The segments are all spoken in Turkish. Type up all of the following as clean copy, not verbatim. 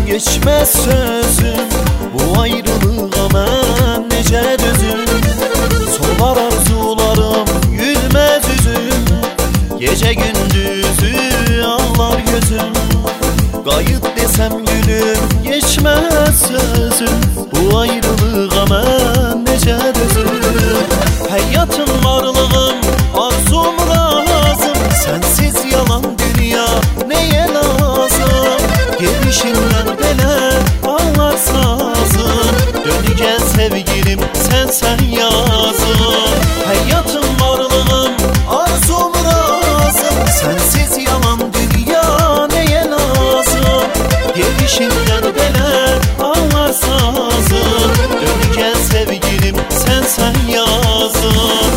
geçmez sözüm. Bu ayrılığa ben nece dözüm. Solar arzularım, gülmez yüzüm. Gece gündüzü ağlar gözüm. Kayıt desem gülüm, geçmez sözüm. Bu ayrılığa ben nece dözüm. Hayatım, varlığım, arzum lazım. Sensiz yalan dünya neye lazım? Gelişinden bele ağlar sazım. Dön gel sevgilim, sen yazım. Hayatım, varlığım, arzum lazım. Sensiz yalan dünya neye lazım? Gelişinden bele ağlar sazım. Dön gel sevgilim, sen yazım.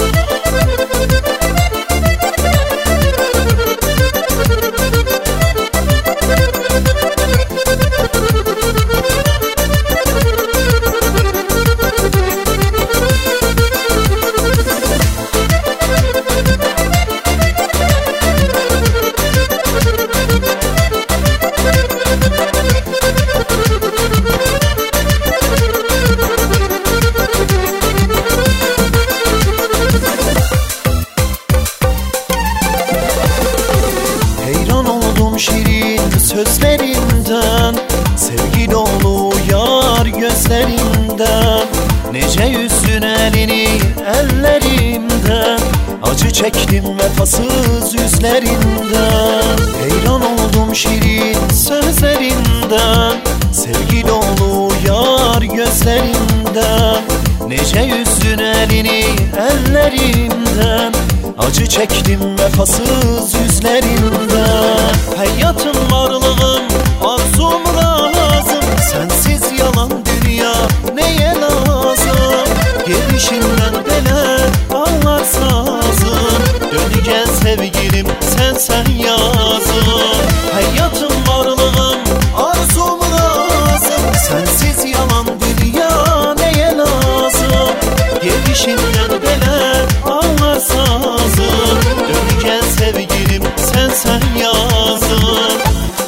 Şirin sözlerinden, sevgi dolu yar gözlerinden. Nece yüzün elini ellerimden, acı çektim vefasız yüzlerinden. Heyran oldum şirin sözlerinden, sevgi dolu yar gözlerinden. Nece yüzün elini ellerimden, acı çektim vefasız yüzlerinden. Hayatım, varlığım, arzum lazım. Sensiz yalan dünya neye lazım? Gelişinden bele ağlar sazım. Dön gel sevgilim, sen yazım. Hayatım, varlığım, arzum lazım. Sensiz yalan dünya neye lazım? Gelişinden bele ağlar sazım. Dön gel sevgilim, sen yazım.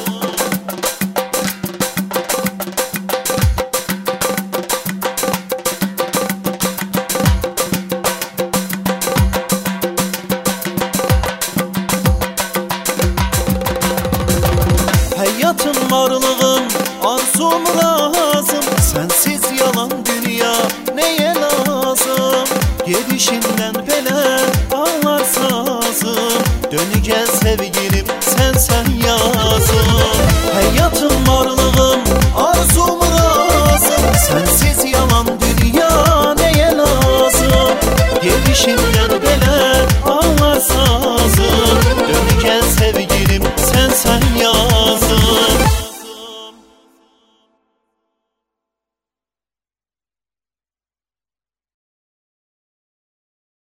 Hayatım, varlığım, arzum lazım. Sensiz yalan dünya neye lazım? Gelişinden bele ağlar sazım. Dön gel sevgilim,